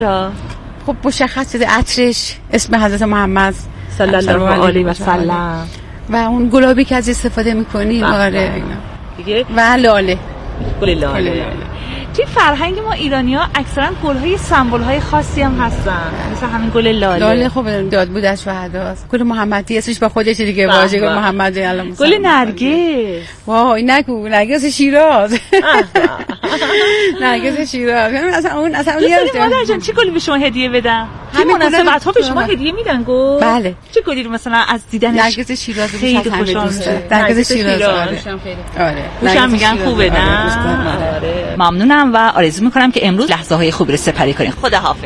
خب مشخص شده عطرش اسم حضرت محمد صلی الله علیه و سلم و اون گلابی که از استفاده می‌کنی. آره دیگه و لاله، گل لاله. توی فرهنگ ما ایرانی‌ها اکثرا گل‌های سمبول‌های خاصی هم هستن، مثل همین گل لاله. خب داد بود از شهداست. گل محمدی اسمش با خودش دیگه، واژه گل محمدی. الان گل نرگس، وای نگو، نرگس شیراز. نرگس شیراز اصلا مادر جان چه گلی به شما هدیه بدم؟ همین مناسبت‌ها به شما هدیه میدن گل؟ بله. چه گلی رو مثلا از دیدنش نرگس شیراز خیلی خوشحال میشه؟ نرگس شیراز. آره خوشم میگن خوبه نه؟ آره ممنونم و آرزو میکنم که امروز لحظه‌های خوبی رو سپری کنین. خداحافظ.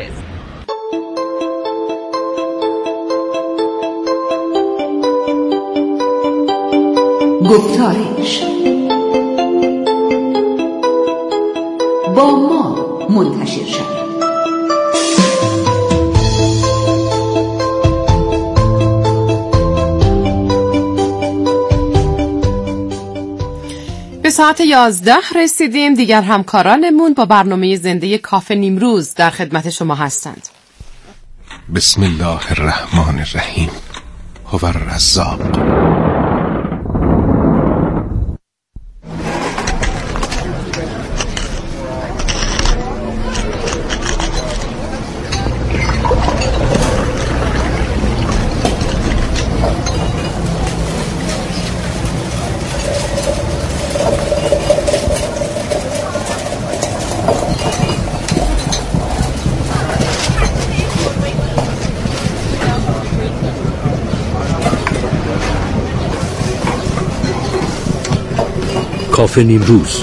گفتارش با ما منتشر شد. به ساعت 11 رسیدیم. دیگر همکارانمون با برنامه زنده کافه نیمروز در خدمت شما هستند. بسم الله الرحمن الرحیم. هو الرزاق. کافه نیمروز.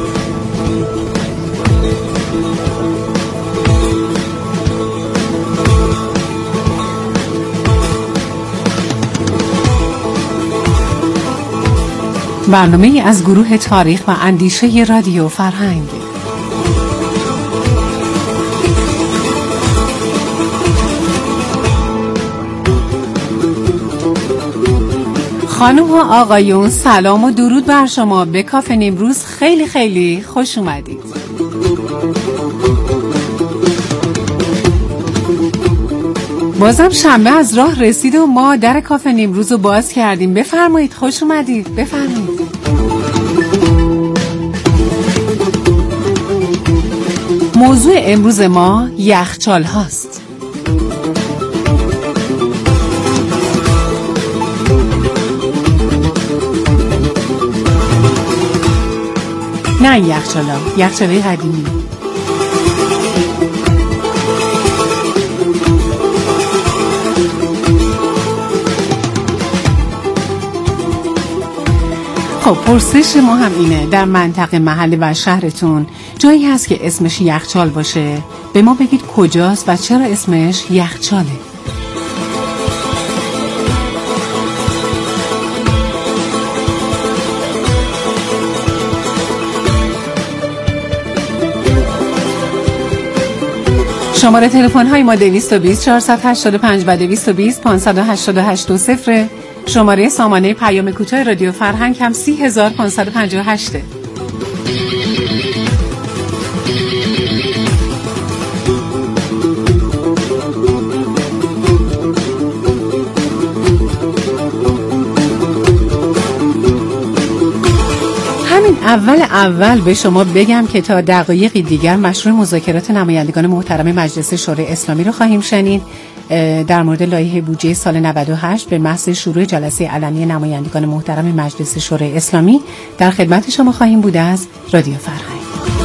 برنامه از گروه تاریخ و اندیشه رادیو فرهنگ. خانم و آقایون سلام و درود بر شما. به کافه نیمروز خیلی خیلی خوش اومدید. بازم شنبه از راه رسید و ما در کافه نیمروز رو باز کردیم. بفرمایید، خوش اومدید، بفرمایید. موضوع امروز ما یخچال هاست. نه یخچالای قدیمی. خب پرسش ما هم اینه، در منطقه محله و شهرتون جایی هست که اسمش یخچال باشه؟ به ما بگید کجاست و چرا اسمش یخچاله. شماره تلفن های ما 220 485 و 220 588 شماره سامانه پیام کوتاه رادیو فرهنگ هم 30558. اول به شما بگم که تا دقایقی دیگر مشروع مذاکرات نمایندگان محترم مجلس شورای اسلامی رو خواهیم شنید در مورد لایحه بودجه سال 98 به محض شروع جلسه علنی نمایندگان محترم مجلس شورای اسلامی در خدمت شما خواهیم بود از رادیو فرهنگ.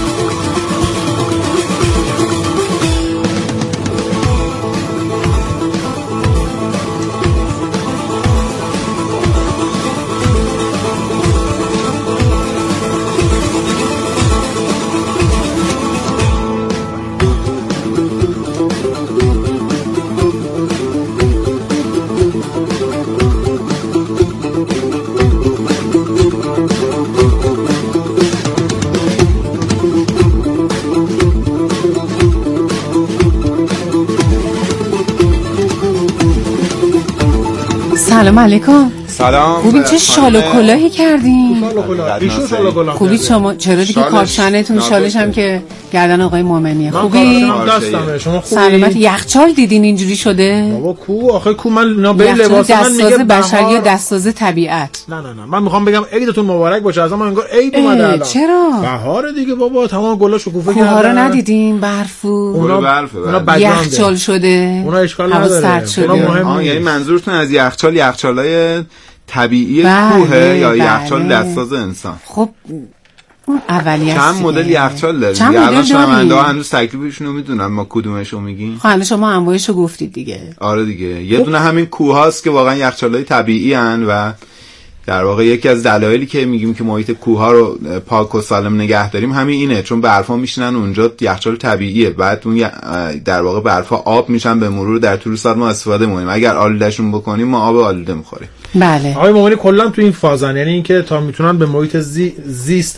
سلام علیکم. سلام. خوبی؟ چه شال و کلاهی کردین؟ خوبی شما چرا دیگه کارشنتون شالش هم که گردن آقای مومنی. خوبی؟ دستمه. شما خوبی؟ سلامت. یخچال دیدین اینجوری شده؟ بابا کو آخه کو من اینا به لباس من میگه بشری یا دستساز طبیعت. نه من میخوام بگم عیدتون مبارک باشه. از ما انگار عید اومده الان. چرا؟ بهار دیگه بابا، تمام گلا شکوفه کردن. کوها رو ندیدین؟ برفو. اونا یخچال شده. اونا اشکال نداره. اونا مهم نیست. یعنی منظورتون از یخچالای طبیعی کوه یا یخچال دستساز انسان؟ خب اون اولیه چند مدل یخچال داریم؟ الان شنونده ها هنوز تکلیفشون رو میدونن ما کدومشو میگیم؟ خب الان شما انواعشو گفتید دیگه. آره دیگه، یه دونه همین کوه هاست که واقعا یخچالای طبیعی ان و در واقع یکی از دلایلی که میگیم که محیط کوه ها رو پاک و سالم نگه داریم همین اینه، چون برفا میشینن اونجا، یخچال طبیعیه، بعد اون در واقع برفا آب میشن به مرور در طول سال ما استفاده می‌کنیم. اگر آلودهشون بکنیم ما آب آلوده می‌خوریم. بله. آقای مومنی کلا تو این فازن، یعنی اینکه تا میتونن به محیط زیست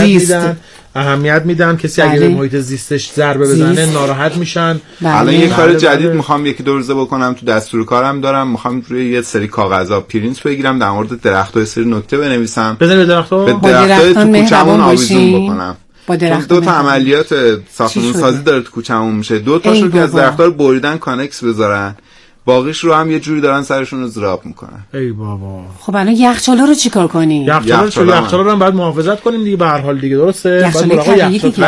اهمیت میدن. کسی اگه به محیط زیستش ضربه بزنه ناراحت میشن. الان یه کار جدید میخوام یکی دو روزه بکنم، تو دستور کارم دارم، میخوام روی یه سری کاغذا پرینت بگیرم، در مورد درخت‌ها یه سری نکته بنویسم، بزنم به درخت‌ها تو کوچه‌مون آویزون بکنم. دو تا عملیات ساختمون سازی داره تو کوچه‌مون میشه، دو تاشو که از درخت‌ها رو بریدن کانکس بذارن، باقیش رو هم یه جوری دارن سرشون رو زراب میکنن. ای بابا. خب الان یخچالا رو چیکار کنیم؟ یخچالا رو هم باید محافظت کنیم دیگه، به هر حال دیگه درسته. بعد مراقب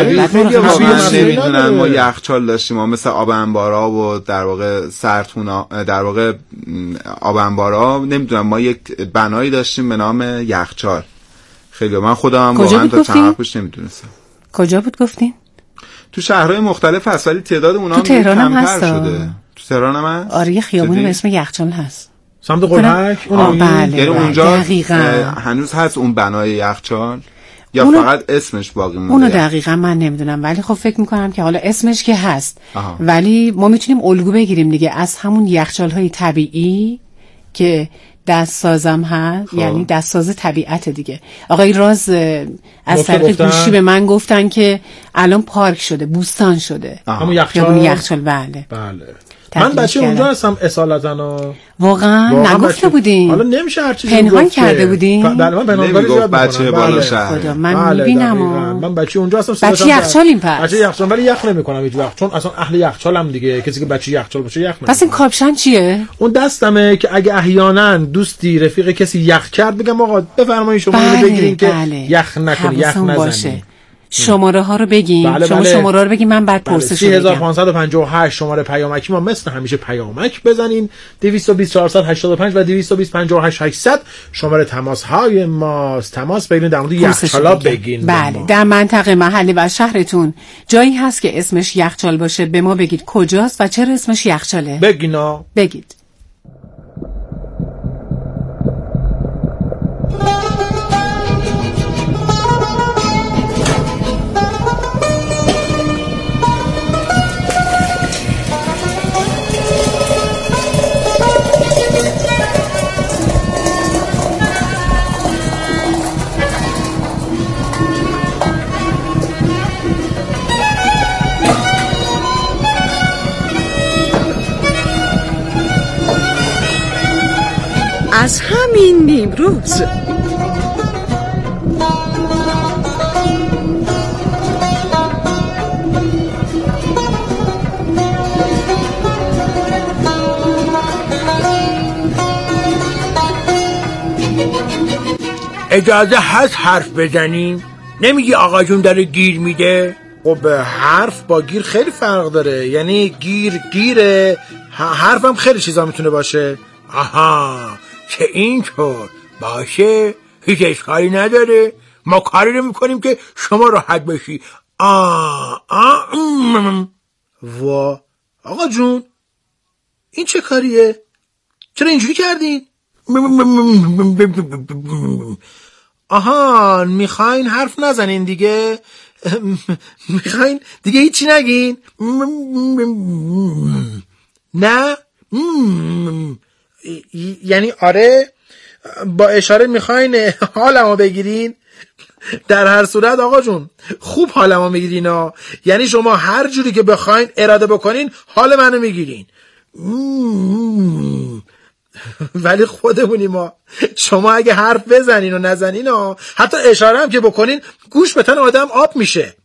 یخچال نمیدونن ما یخچال داشتیم، ما مثل آب انبارا و در واقع سردخونا، در واقع آب انبارا، نمیدونم ما یک بنایی داشتیم به نام یخچال. خیلی من خودم هم واقعا تا چند وقت پیش نمیدونستم. کجا بود گفتین؟ تو شهرهای مختلف هست ولی تعداد اونها کمتر شده. تو تهران هم هست؟ آره یه خیابونی به اسم یخچال هست سمت قلعک. بله یعنی اونجا هنوز هست اون بنای یخچال یا فقط اسمش باقی مونده؟ اونو دقیقا من نمیدونم، ولی خب فکر میکنم که حالا اسمش که هست. ولی ما میتونیم الگو بگیریم دیگه از همون یخچال های طبیعی که دستسازم هست. یعنی دستساز طبیعت دیگه. آقای راز از طریق گوشی به من گفتن که الان پارک شده، بوستان شده همون یخچال. بله من بچه اونجا هستم اصالتا. واقعا نگفته بودین؟ حالا نمیشه هر چیزی پنهان کرده بودین؟ بله من پنهانکاری زیاد بچه بالا شهر. خدا من میبینم. من بچه اونجا هستم. بچه یخچالیم پس. بچه یخچال ولی یخ نمیکنم هیچ وقت، چون اصلا اهل یخچالم دیگه. کسی که بچه یخچال باشه یخ نمیکنه. پس این کاپشن چیه؟ اون دستمه که اگه احیانا دوستی رفیق کسی یخ کرد بگم آقا بفرمایید شما اینو بگیرین که یخ نکنه، یخ نزنید. شماره ها رو بگین. شما شماره رو بگین من بعد پرسش رو بگم. 3558 شماره پیامکی ما مثل همیشه پیامک بزنین. 220 485 و 220 58 800 شماره تماس های ماست. تماس بگیرین در مورد یخچالا بگین. بله در منطقه محله و شهرتون جایی هست که اسمش یخچال باشه به ما بگید کجاست و چرا اسمش یخچاله. بگینا بگید. از همین نیمروز اجازه هست حرف بزنیم؟ نمیگی آقا جون داره گیر میده؟ خب حرف با گیر خیلی فرق داره، یعنی گیره، حرفم خیلی چیزا میتونه باشه. آها که اینطور باشه هیچ اشکالی نداره، ما کاری رو میکنیم که شما راحت بشی. وا آقا جون این چه کاریه؟ چرا اینجوری کردین؟ آها میخواین حرف نزنین دیگه؟ میخواین دیگه هیچی نگین؟ نه؟ یعنی آره با اشاره میخواین حالمو بگیرین؟ در هر صورت آقا جون خوب حالمو میگیرین ها، یعنی شما هر جوری که بخواین اراده بکنین حال منو میگیرین. ولی خودمونی ما. شما اگه حرف بزنین و نزنین ها، حتی اشاره هم که بکنین گوش به تن آدم آب میشه.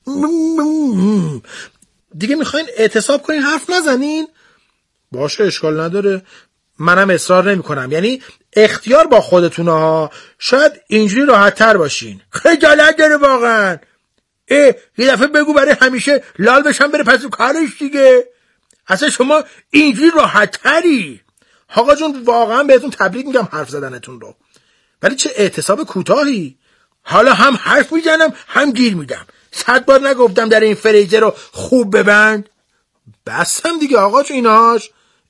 دیگه میخواین اعتصاب کنین حرف نزنین؟ باشه اشکال نداره، منم اصرار نمی کنم. یعنی اختیار با خودتونه ها. شاید اینجوری راحت تر باشین. خجالت داره واقعا. یه دفعه بگو برای همیشه لال بشم بره پس کارش دیگه. اصلا شما اینجوری راحت تری. آقا جون واقعا بهتون تبریک میگم حرف زدنتون رو، ولی چه اعتصاب کوتاهی. حالا هم حرف میزنم هم گیر میدم. 100 بار نگفتم در این فریزر رو خوب ببند؟ بسم دیگه آقا جون ایناش.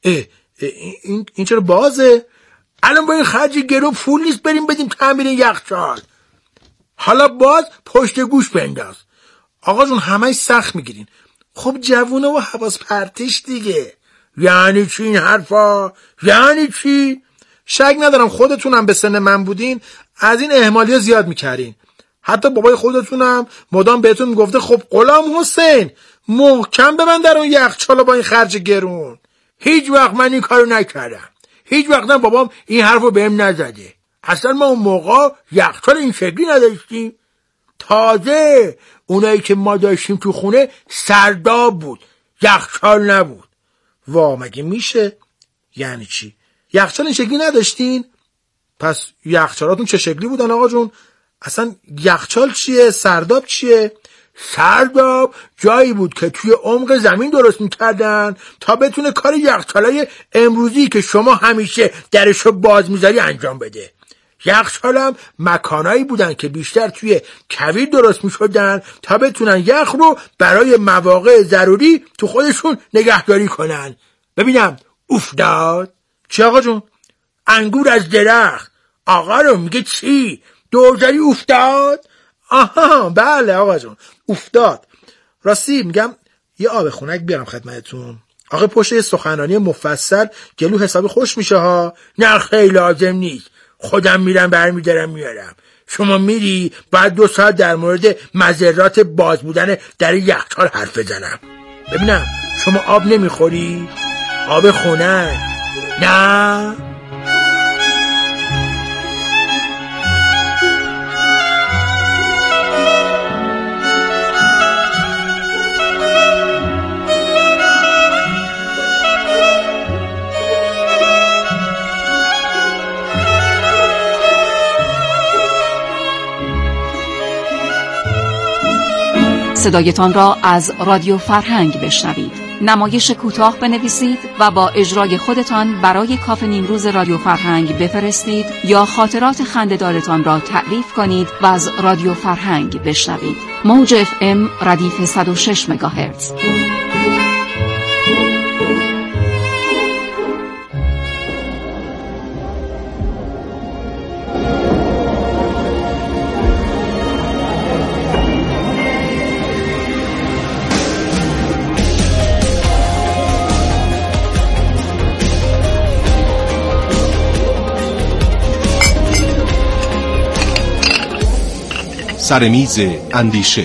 این چرا بازه؟ الان با این خرج گرو پول نیست بریم بدیم تعمیر یخچال. حالا باز پشت گوش بنداز. آقا جون همه سخت میگیرین. خب جوونه و حواس پرتش دیگه. یعنی چی این حرفا؟ یعنی چی؟ شک ندارم خودتونم به سن من بودین از این اهمالی ها زیاد میکردین. حتی بابای خودتونم مدام بهتون میگفته خب غلام حسین محکم ببند در اون یخچال با این خرج گرون. هیچ وقت من این کارو نکردم. هیچ وقت بابام این حرفو بهم نزده. اصلا ما اون موقع یخچال این شکلی نداشتیم. تازه اونایی که ما داشتیم تو خونه سرداب بود، یخچال نبود. وا مگه میشه؟ یعنی چی؟ یخچال این شکلی نداشتین؟ پس یخچالاتون چه شکلی بودن آقا جون؟ اصلا یخچال چیه؟ سرداب چیه؟ سرداب جایی بود که توی عمق زمین درست میکردن تا بتونه کار یخچالای امروزی که شما همیشه درشو باز میذاری انجام بده. یخچال هم مکانایی بودن که بیشتر توی کویر درست میشدن تا بتونن یخ رو برای مواقع ضروری تو خودشون نگهداری کنن. ببینم افتاد؟ چی آقا جون؟ انگور از درخت. آقا رو میگه چی؟ دوزاری افتاد؟ آها بله آقا جون افتاد. راستی میگم یه آب خنک بیارم خدمتتون. آقا پشت یه سخنرانی مفصل گلو حسابی خوش میشه ها. نه خیلی لازم نیست، خودم میرم برمیدارم میارم. شما میری بعد 2 ساعت در مورد مضرات باز بودن در یخچال حرف بزنم. ببینم شما آب نمیخوری؟ آب خنک؟ نه؟ صدایتان را از رادیو فرهنگ بشنوید. نمایش کوتاه بنویسید و با اجرای خودتان برای کافه نیمروز رادیو فرهنگ بفرستید یا خاطرات خنده‌دارتان را تعریف کنید و از رادیو فرهنگ بشنوید. موج FM ردیف 106 مگاهرتز. سر میز اندیشه.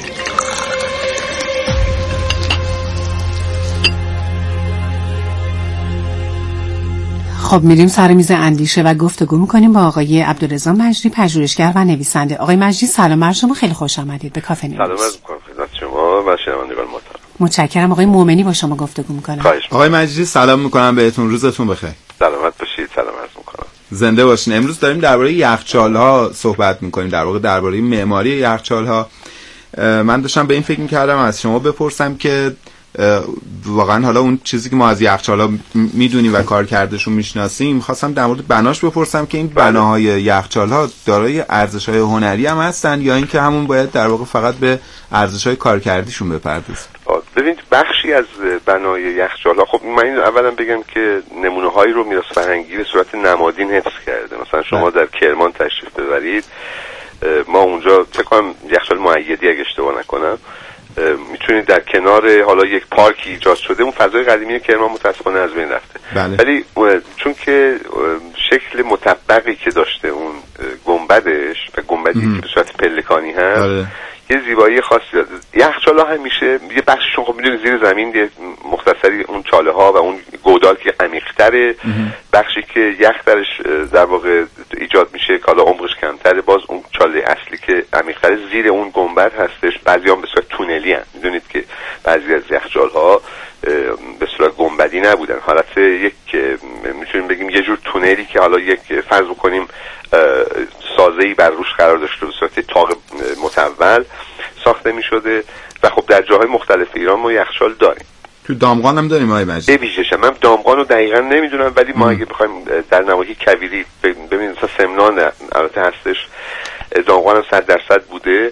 خب میریم سر میز اندیشه و گفتگو میکنیم با آقای عبدالرضا مجدی، پژوهشگر و نویسنده. آقای مجدی سلام بر شما، خیلی خوش آمدید به کافه نیمروز. سلام عرض می‌کنم خدمت شما و شنوندگان محترم. متشکرم. آقای مومنی با شما گفتگو میکنم. آقای مجدی سلام میکنم بهتون، روزتون بخیر. سلامت باشید. سلام عرض میکنم. زنده باشین. امروز داریم درباره یخچال‌ها صحبت میکنیم، در واقع درباره معماری یخچال‌ها. من داشتم به این فکر میکردم از شما بپرسم که واقعا حالا اون چیزی که ما از یخچال‌ها میدونیم و کارکردشون میشناسیم، خواستم در مورد بناش بپرسم که این بناهای یخچال‌ها دارای ارزش‌های هنری هم هستن یا اینکه همون باید در واقع فقط به ارزش‌های کارکردیشون بپردازیم؟ ببینید بخشی از بنای یخچال‌ها، خب من این اولا بگم که نمونه‌هایی رو میراث فرهنگی به صورت نمادین حفظ کرده. مثلا شما در کرمان تشریف ببرید، ما اونجا فکر کنم یخچال مؤیدی اگه اشتباه نکنم میتونید در کنار حالا یک پارکی ایجاد شده، اون فضای قدیمی کرمان متاسفانه از بین رفته، ولی چون که شکل مطبقی که داشته اون گنبدش و گنبدی که به صورت پلکانی هست یه زیبایی خاصی داره. یخچال‌ها همیشه یه بخششون خب میدونید زیر زمین یه مختصری اون چاله ها و اون گودال که عمیق‌تره، بخشی که یخ درش در واقع ایجاد میشه که حالا عمقش کمتره، باز اون چاله اصلی که عمیق‌تره زیر اون گنبد هستش. بعضی‌ها به صورت تونلی هستن، میدونید که بعضی از یخچال‌ها به صورت گنبدی نبودن، حالت یک میتونیم بگیم یه جور تونلی که حالا یک فرض کنیم سازه‌ای بر روش قرار داشته به صورت تاق متول ساخته می‌شده و خب در جاهای مختلف ایران ما یخچال داریم. تو دامغان هم داریم آقای مجید؟ ببیشش من دامغان رو دقیقاً نمیدونم، ولی ما اگه بخوایم در نواحی کویری ببینید مثلا سمنان البته هستش، دامغان هم 100% بوده.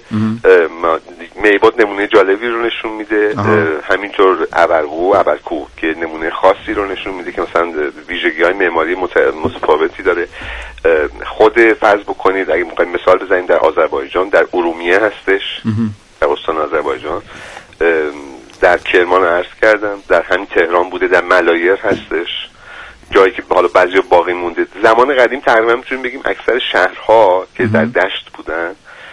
میباد نمونه جالبی رو نشون میده، همینطور ابرکو که نمونه خاصی رو نشون میده که مثلا ویژگی‌های معماری متفاوتی داره. خود فرض بکنید اگه می‌خوایم مثال بزنیم در آذربایجان در ارومیه هستش، در استان آذربایجان، در کرمان عرض کردم، در همین تهران بوده، در ملایر هستش، جایی که حالا بعضی باقی مونده. زمان قدیم تقریبا میتونیم بگیم اکثر شهرها که در دشت بودن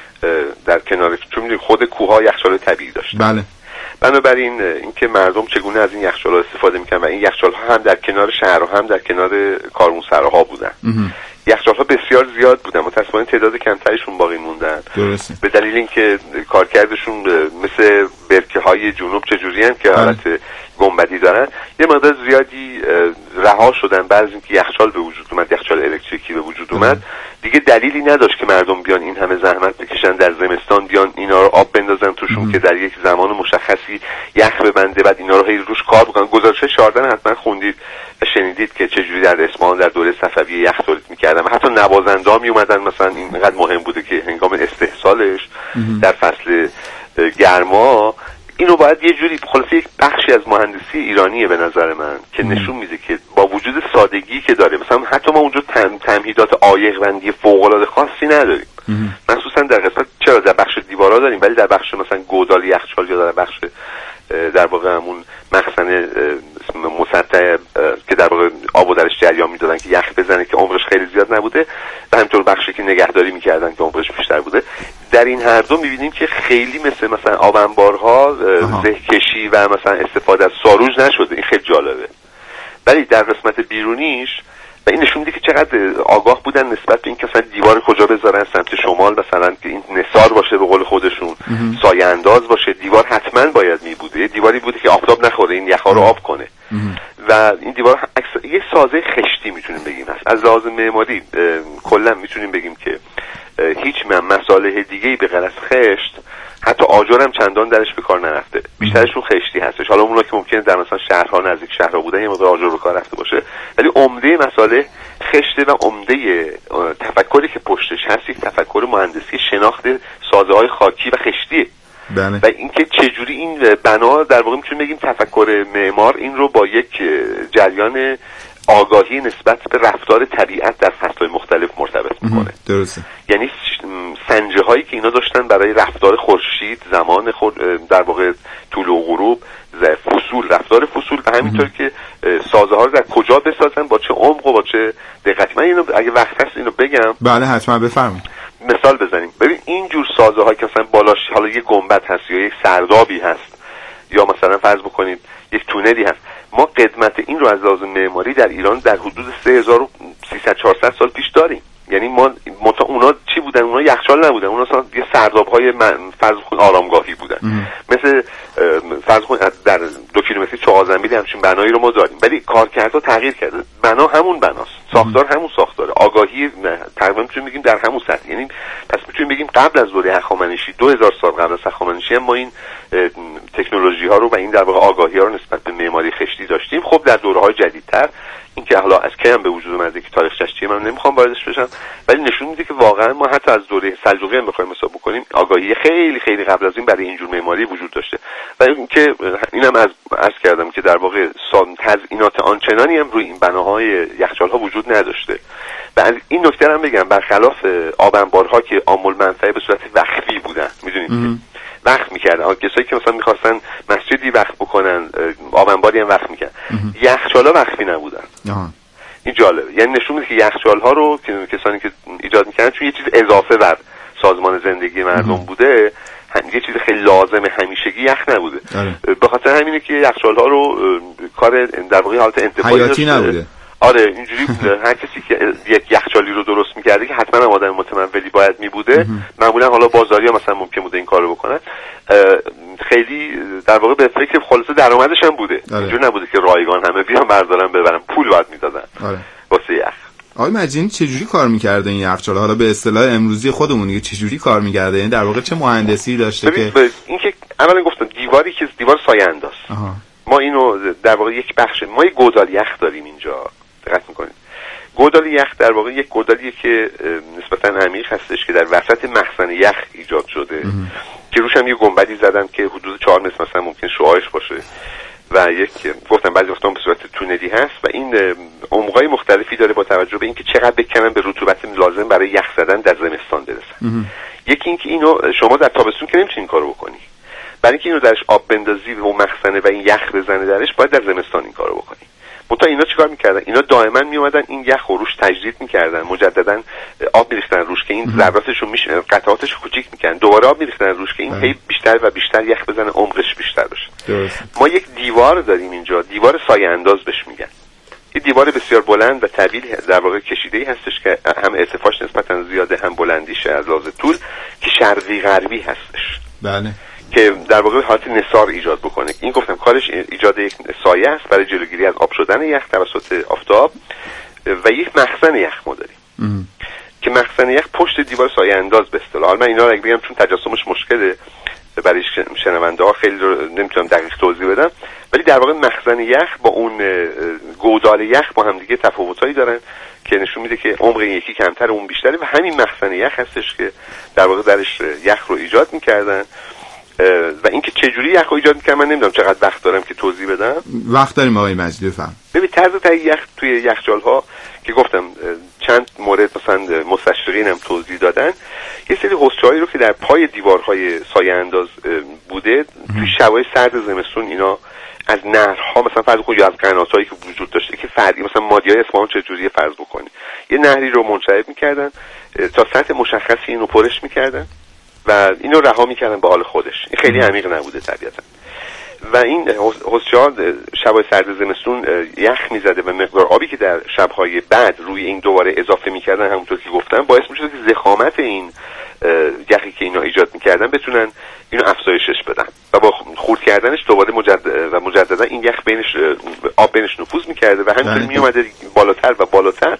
در کنار، چون میدونید خود کوه‌ها یخچال طبیعی داشتن. بله. بنابراین اینکه مردم چگونه از این یخچال‌ها استفاده می‌کنن و این یخچال‌ها هم در کنار شهرها هم در کنار کاروانسراها بودن. یخچال‌ها بسیار زیاد بودن، متأسفانه تعداد کمتریشون باقی موندن. درسته. به دلیل اینکه کارکردشون مثل برکه‌های جنوب چجوریه که حالت گنبدی دارن، یه مقدار زیادی رها شدن. بعضی اینکه یخچال به وجود اومد، یخچال الکتریکی به وجود اومد، دیگه دلیلی نداشت که مردم بیان این همه زحمت بکشن در زمستان، بیان اینا رو آب بندازن توشون که در یک زمان مشخصی یخ ببنده، بعد اینا رو هی روش کار بکنن. گزارش شاردن حتما خوندید و شنیدید که چجوری در اصفهان در دوره صفویه یخ تولید می‌کردن. حتی نوازنده می اومدن، مثلا اینقدر مهم بوده که هنگام استحصالش در فصل گرما اینو باید یه جوری، خلاصه یک بخشی از مهندسی ایرانیه به نظر من که نشون میده که با وجود سادگی که داره، مثلا حتی ما اونجا تمهیدات عایق بندی فوق العاده خاصی نداریم، مخصوصا در قسمت چرا در بخش دیوارا داریم، ولی در بخش مثلا گودال یخچال یا در بخش در واقع همون مخزن مسطح که در واقع آبو درش جریان میدادن که یخ بزنه که عمرش خیلی زیاد نبوده، و همینطور بخشی که نگهداری میکردن که عمرش بیشتر بوده. در این هر دو میبینیم که خیلی مثلا آب انبارها زهکشی و مثلا استفاده از ساروج نشده. این خیلی جالبه. ولی در قسمت بیرونیش و این نشون میده که چقدر آگاه بودن نسبت به این که مثلا دیوار کجا بذارن، سمت شمال مثلا که این نثار باشه به قول خودشون، سایه انداز باشه. دیوار حتما باید میبوده، دیواری بوده که آفتاب نخوره، این یخا رو آب کنه. و این دیوار یه سازه خشتی میتونیم بگیم هست. از لحاظ معماری کلا میتونیم بگیم که هیچ مصالح دیگه‌ای به غیر از خشت، حتی آجر هم چندان درش به کار نرفته، بیشترشون خشتی هستش. حالا اونا که ممکنه در مثلا شهرها نزدیک شهرها بودن یه مقدار آجر به کار رفته باشه، ولی عمده مصالح خشته و عمده تفکری که پشتش هست یک تفکر مهندسی شناخت سازه‌های خاکی و خشتیه. بله. و اینکه چجوری این بنا در واقع میتونیم بگیم تفکر معمار این رو با یک جریان آگاهی نسبت به رفتار طبیعت در فصل‌های مختلف مرتبط میکنه. درسته. یعنی سنجه هایی که اینا داشتن برای رفتار خورشید، زمان در واقع طول و غروب، فصول، رفتار فصول، و همینطور که سازه ها رو در کجا بسازن، با چه عمق و با چه دقتی. من اینو اگه وقت هست اینو بگم. بله حتما بفرمایید. مثال بزنیم. ببین این جور سازه هایی که مثلا بالاش حالا یک گنبد هست یا یک سردابی هست یا مثلا فرض بکنید یک تونلی هست، ما قدمت این رو از لحاظ معماری در ایران در حدود 3300-400 سال پیش داریم. یعنی ما اونا چی بودن؟ اونا یخچال نبودن، اونا اصلا یه سرداب‌های فرض کنید آرامگاهی بودن. مثل فرض کنید در 2 کیلومتری چهارزنبیل همچین بنایی رو ما داریم، ولی کارکردها تغییر کرده. بنا همون بناست، ساختار همون ساختاره، آگاهی تقریبا میتونیم بگیم در همون سطح. یعنی پس میتونیم بگیم قبل از دوره هخامنشی 2000 سال قبل از هخامنشی ما این تکنولوژی ها رو و این در واقع آگاهی ها رو نسبت به معماری خشتی داشتیم. خب در دوره‌های جدیدتر این که حالا از کی هم به وجود اومده که تاریخش چیه من نمیخوام واردش بشم، ولی نشون میده که واقعا ما حتی از دوره سلجوقی هم بخوایم حساب بکنیم آگاهی خیلی خیلی قبل از این برای اینجور معماری وجود داشته. و اینکه اینم عرض کردم که در واقع تزیینات آنچنانی هم روی این بناهای یخچال‌ها وجود نداشته. و از این نکته هم بگم برخلاف آب انبارها که عامل منفعه به صورت وقفی بودن، میدونید وقت میکردن کسایی که مثلا میخواستن مسجدی وقف بکنن، آب انباری هم وقف میکردن. یخچالا وقفی نبودن. این جالبه، یعنی نشون میده که یخچال‌ها رو که کسانی که ایجاد میکردن چون یه چیز اضافه بر سازمان زندگی مردم بوده، یه چیز خیلی لازم همیشگی یخ نبوده. به خاطر همینه که یخچال‌ها رو کار در واقع حالت انتفاعی حیاتی نبوده. آره اینجوری هر کسی که یک یخچالی رو درست می‌کرده که حتما هم آدم متمولی باید می‌بوده، معمولا حالا بازاری‌ها مثلا ممکن بوده این کارو بکنن، خیلی در واقع به فکر خلاصه درآمدش هم بوده. اینجوری نبوده که رایگان همه بیان بردارن ببرن، پول باید میدادن واسه یخ. آقای مجینی چجوری کار می‌کرده این یخچال؟ حالا به اصطلاح امروزی خودمون دیگه چجوری کار می‌کرده؟ یعنی در واقع چه مهندسی داشته که اینکه اولا گفتم دیواری که دیوار سایه انداز. ما اینو در واقع یک بخش ما یک گودال یخ داریم اینجا. دقت می‌کنید. گودال یخ در واقع یک گودالیه که نسبتاً عمیق هستش که در وسط مخزن یخ ایجاد شده که روش هم یه گنبدی زدن که حدود 4 متر مثلا ممکن شعاعش باشه و یک گفتم بعضی وقتا به صورت تونلی هست و این عمقای مختلفی داره با توجه به اینکه چقدر بکنن به رطوبت لازم برای یخ زدن در زمستان برسن. یکی اینکه اینو شما در تابستون که نمیتونین کارو بکنی، برای اینکه اینو درش آب بندازی و مخزنه و این یخ بزنه درش، باید در زمستان این کارو بکنی. منتها اینا چیکار میکردن؟ اینا دائما میومدن این یخ رو روش تجدید میکردن، مجددا آب میریختن روش که این ذراتشو قطعاتش کوچیک میکنن، دوباره آب میریختن روش که این هی بیشتر و بیشتر یخ بزنه، عمقش بیشتر بشه. ما یک دیوار داریم اینجا، دیوار سایه انداز بهش میگن. یه دیوار بسیار بلند و طویل در واقع کشیده‌ای هستش که هم ارتفاعش نسبتا زیاده، هم بلندیش از لحاظ طول، که شرقی غربی هستش. بله. که در واقع حالت نثار ایجاد بکنه. این گفتم کارش ایجاد یک سایه است برای جلوگیری از آب شدن یخ توسط آفتاب و یک مخزن یخ ما داریم که مخزن یخ پشت دیوار سایه انداز به اصطلاح. من اینا رو اگه بگم چون تجسمش مشکله برای شنونده ها خیلی رو نمیتونم دقیق توضیح بدم، ولی در واقع مخزن یخ با اون گودال یخ با هم دیگه تفاوتایی دارن که نشون میده که عمق یکی کمتر اون بیشتره و همین مخزن یخ هستش که در واقع درش یخ رو ایجاد میکردن. و اینکه چه جوری یخ رو ایجاد می‌کنن من نمیدونم چقدر وقت دارم که توضیح بدم. وقت داریم آقای مجیدی، بفهم. ببین طرز تهیه یخ توی یخچال‌ها که گفتم چند مورد مثلا مستشرقین هم توضیح دادن، یه سری حوضچه‌هایی رو که در پای دیوارهای سایه انداز بوده توی شبای سرد زمستون اینا از نهرها مثلا فرض کن یا از قناتایی که وجود داشته که فرضی مثلا مادیای اصفهان چه جوریه فرض بکنی، یه نهری رو منشعب می‌کردن تا سطح مشخصی اینو پرش می‌کردن و اینو رها میکردن به حال خودش. این خیلی عمیق نبوده طبیعتا و این حوضچه‌ها شبای سرد زمستون یخ میزده و مقدار آبی که در شبهای بعد روی این دوباره اضافه میکردن همونطور که گفتم باعث میشد که ضخامت این یخی که اینا ایجاد میکردن بتونن اینو افزایشش بدن و با خورد کردنش دوباره مجددا این یخ بینش آب بینش نفوذ میکرده و همینطور میومده بالاتر و بالاتر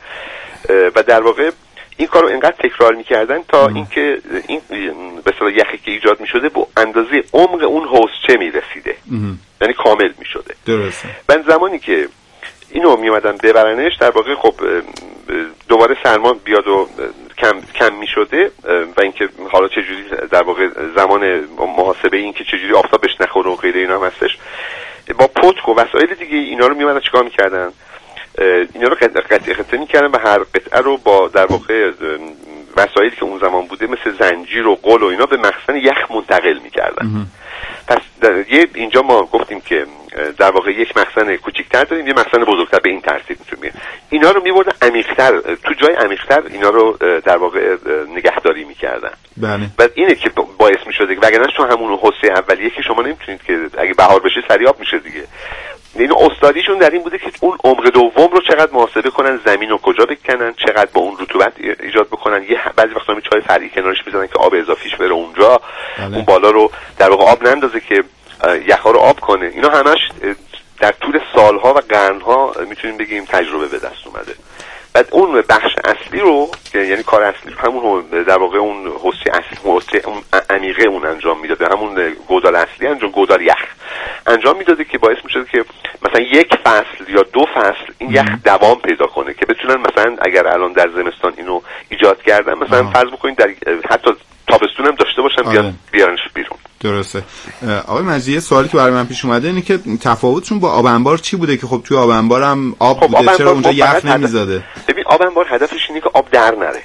و در واقع این کارو انقدر تکرار میکردن تا اینکه این به اصطلاح یخی که ایجاد میشده به اندازه عمق اون حوضچه میرسیده، یعنی کامل میشده. درسته. من زمانی که اینو میومدن ببرنش در واقع خب دوباره سرما بیاد و کم میشده و اینکه حالا چه جوری در واقع زمان محاسبه این که چه جوری آفتاب بهش نخوره و غیره اینا هم هستش، با پتک و وسایل دیگه اینا رو میومدن چیکار میکردن؟ اینا رو قطعه میکردن و هر قطعه رو با در واقع وسایلی که اون زمان بوده مثل زنجیر و قل و اینا به مخزن یخ منتقل میکردن. پس اینجا ما گفتیم که در واقع یک مخزن کوچیک‌تر داریم، یه مخزن بزرگتر، به این ترتیب میتونیم اینا رو میبردن عمیق‌تر، تو جای عمیق‌تر اینا رو در واقع نگهداری میکردن. بله. و اینه که باعث میشده وگرنه چون همون حوضه اولیه که شما نمیتونید که اگه بهار بشه سریع آب میشه دیگه. این استادیشون در این بوده که اون عمق دوم رو چقدر محاسبه کنن، زمین رو کجا بکنن، چقدر با اون رطوبت ایجاد بکنن. یه بعضی وقتا می چای فرعی کنارش میزنن که آب اضافیش بره اونجا. بله. اون بالا رو در واقع آب نندازه که یخا رو آب کنه. اینا همش در طول سالها و قرنها میتونیم بگیم تجربه به دست اومده. بعد اون بخش اصلی رو یعنی کار اصلی همون در واقع اون حوضه اصلی اون عمیقه اون انجام میداده، همون گودال اصلی گودال یخ انجام میداده که باعث میشد که مثلا یک فصل یا دو فصل این یخ دوام پیدا کنه که بتونن مثلا اگر الان در زمستان اینو ایجاد کردن مثلا فرض بکنید در حتی تابستون هم داشته باشن بیارنش بیرون. درسته. آقای مجیدی سوالی که برای من پیش اومده اینه که تفاوتشون با آب انبار چی بوده که خب توی آب انبار هم آب بوده، چرا اونجا یخ نمیزاده؟ ببین آب انبار هدفش اینه که آب در نره.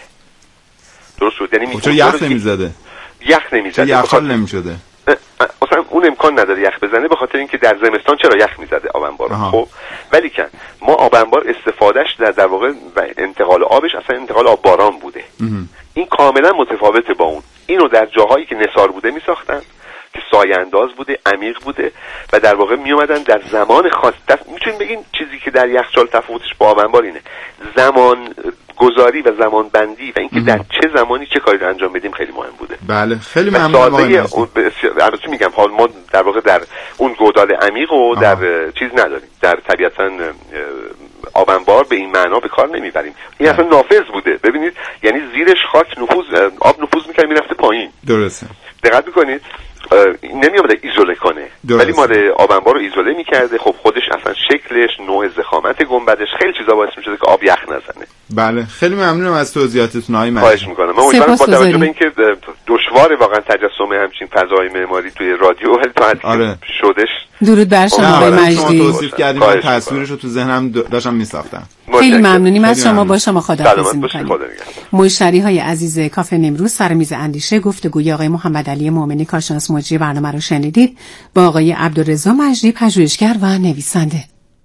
درست شد؟ یعنی چرا یخ نمیزده؟ یخ نمیزده. یخال نمیشده. مثلا اون امکان نداره یخ بزنه به خاطر اینکه در زمستان چرا یخ میزده آب انبار. خب ولی که ما آب انبار استفادهش در واقع انتقال آبش اصلا انتقال آب باران بوده. این کاملا متفاوته با اون. اینو در جاهایی که نثار بوده میساختن که سایه انداز بوده، عمیق بوده و در واقع می اومدن در زمان خاص. میتونیم بگیم چیزی که در یخچال تفاوتش با آب انبار اینه، زمان گذاری و زمان بندی و اینکه در چه زمانی چه کاری رو انجام بدیم خیلی مهم بوده. بله خیلی ممنونم. البته میگم حال ما در واقع در اون گودال عمیق و در چیز نداریم، در طبیعتا آب انبار به این معنا به کار نمیبریم. این اصلا نافذ بوده. ببینید یعنی زیرش خاک آب نفوذ میکنه میرفته پایین. درسته. دقت میکنید نمی‌آمده ایزوله کنه، ولی مال آب انبار رو ایزوله می‌کرده. خب خودش اصلا شکلش، نوع ضخامت گنبدش، خیلی چیزا باعث می‌شده که آب یخ نزنه. بله خیلی ممنونم از توضیحاتتون آقای مجید. خواهش می‌کنم. من امیدوارم با توجه به اینکه دشواره واقعا تجسم همچین فضای معماری توی رادیو ولی تا حدی شدش. درود بر شما آقای مجیدی. توصیف کردیم من تصویرش رو تو ذهنم داشتم می‌ساختم. خیلی ممنونیم از شما. با شما خداحافظی می‌کنیم. مشتری‌های عزیز کافه نیمروز سر میز اندیشه گفتگوی آقای محمد علی مومنی کارشناس مجری برنامه رو شنیدید با آقای عبدالرضا مجدی پژوهشگر و نویسنده.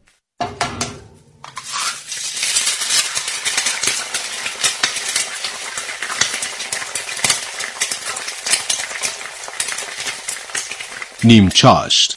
نیم چاشت.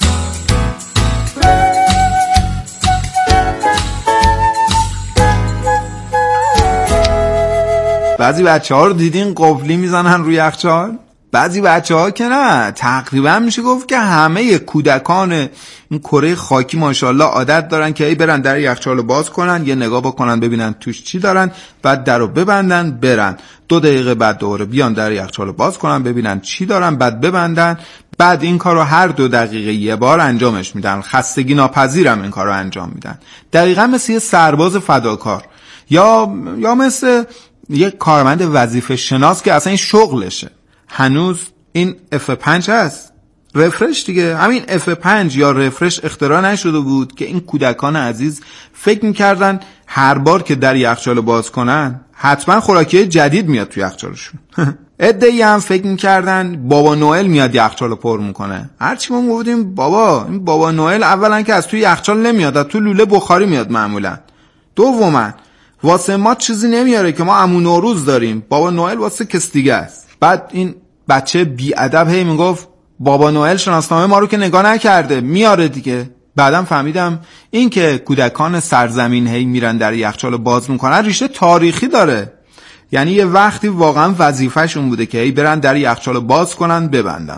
بعضی بچه‌ها رو دیدین قفلی میزنن روی یخچال؟ بعضی بچه‌ها که نه، تقریبا میشه گفت که همه کودکان این کره خاکی ماشاءالله عادت دارن که ای برن در یخچال باز کنن، یه نگاه بکنن ببینن توش چی دارن، بعد درو ببندن برن. 2 دقیقه بعد دوباره بیان در یخچال باز کنن ببینن چی دارن، بعد ببندن. بعد این کارو هر 2 دقیقه یه بار انجامش میدن. خستگی ناپذیرم این کارو انجام میدن. دقیقاً مثل یه سرباز فداکار یا مثل یه کارمند وظیفه شناس که اصلا این شغلشه. هنوز این F5 هست، رفرش دیگه. همین F5 یا رفرش اختراع نشده بود که این کودکان عزیز فکر میکردن هر بار که در یخچال باز کنن حتما خوراکی جدید میاد تو یخچالشون. عده‌ای هم فکر میکردن بابا نوئل میاد یخچالو پر میکنه. هرچی ما گفتیم این بابا نوئل اولا که از توی یخچال نمیاد، از تو لوله بخاری میاد معمولا. دوما واسه ما چیزی نمیاره که ما عمو نوروز داریم، بابا نوئل واسه کس دیگه است. بعد این بچه بیادب هی میگفت بابا نوئل شناسنامه ما رو که نگاه نکرده میاره دیگه. بعدم فهمیدم این که کودکان سرزمین هی میرن در یخچال باز میکنن ریشه تاریخی داره. یعنی یه وقتی واقعا وظیفه‌شون بوده که هی برن در یخچال باز کنن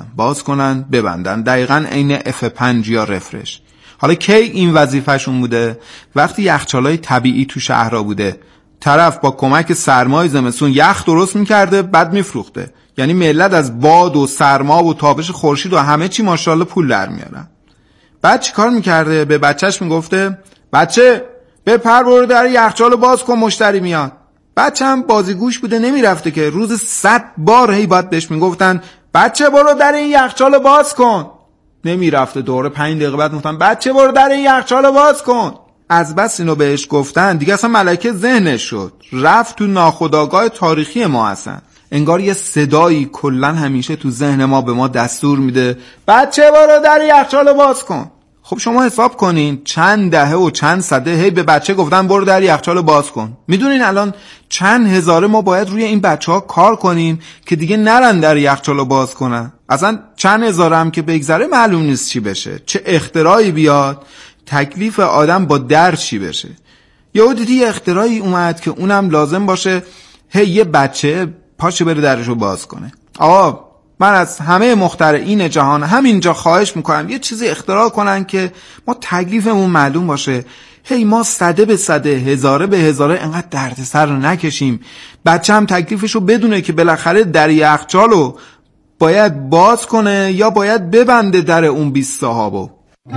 ببندن. دقیقاً عین F5 یا رفرش. حالا کی این وظیفه‌شون بوده؟ وقتی یخچالای طبیعی تو شهرها بوده، طرف با کمک سرمای زمستون یخ درست میکرده بعد میفروخته. یعنی ملت از باد و سرما و تابش خورشید و همه چی ماشاءالله پول در میارن. بعد چی کار میکرده؟ به بچهش میگفته بچه بپر برو در یخچال باز کن مشتری میاد. بچه هم بازیگوش بوده نمیرفته که روز 100 بار هی باید بهش میگفتن بچه برو در این یخچال باز کن. نمیرفته. دوره 5 دقیقه بعد میگفتن بچه برو در این یخچال باز کن. از بس اینو بهش گفتن دیگه اصلا ملکه ذهنش شد، رفت تو ناخودآگاه تاریخی ما. اصلا انگار یه صدایی کلن همیشه تو ذهن ما به ما دستور میده بچه برو در یخچال باز کن. خب شما حساب کنین چند دهه و چند سده هی به بچه گفتن برو در یخچال باز کن. میدونین الان چند هزاره ما باید روی این بچه‌ها کار کنیم که دیگه نرن در یخچال باز کنن. اصلا چند هزاره هم که بگذره معلوم نیست چی بشه، چه اختراعی بیاد، تکلیف آدم با در چی بشه. یهو دیدی اختراعی اومد که اونم لازم باشه هی یه بچه پاشه بره درشو باز کنه. آقا من از همه مخترعین جهان همینجا خواهش میکنم یه چیزی اختراع کنن که ما تکلیفمون معلوم باشه. هی ما صده به صده، هزاره به هزاره انقدر دردسر رو نکشیم. بچه هم تکلیفشو بدونه که بالاخره در یخچالو باید باز کنه یا باید ببنده در اون 20 صحابو.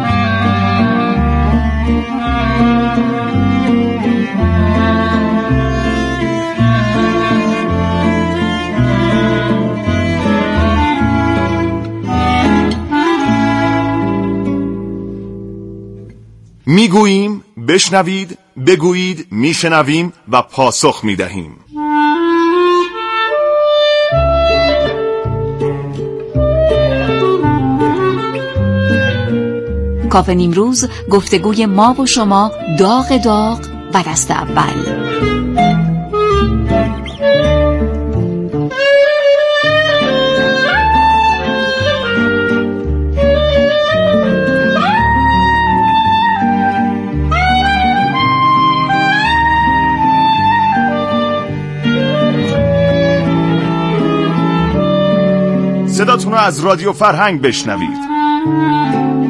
میگوییم بشنوید، بگویید میشنویم و پاسخ میدهیم. کافه نیمروز، گفتگوی ما و شما، داغ داغ و دست اول. خودتون رو از رادیو فرهنگ بشنوید.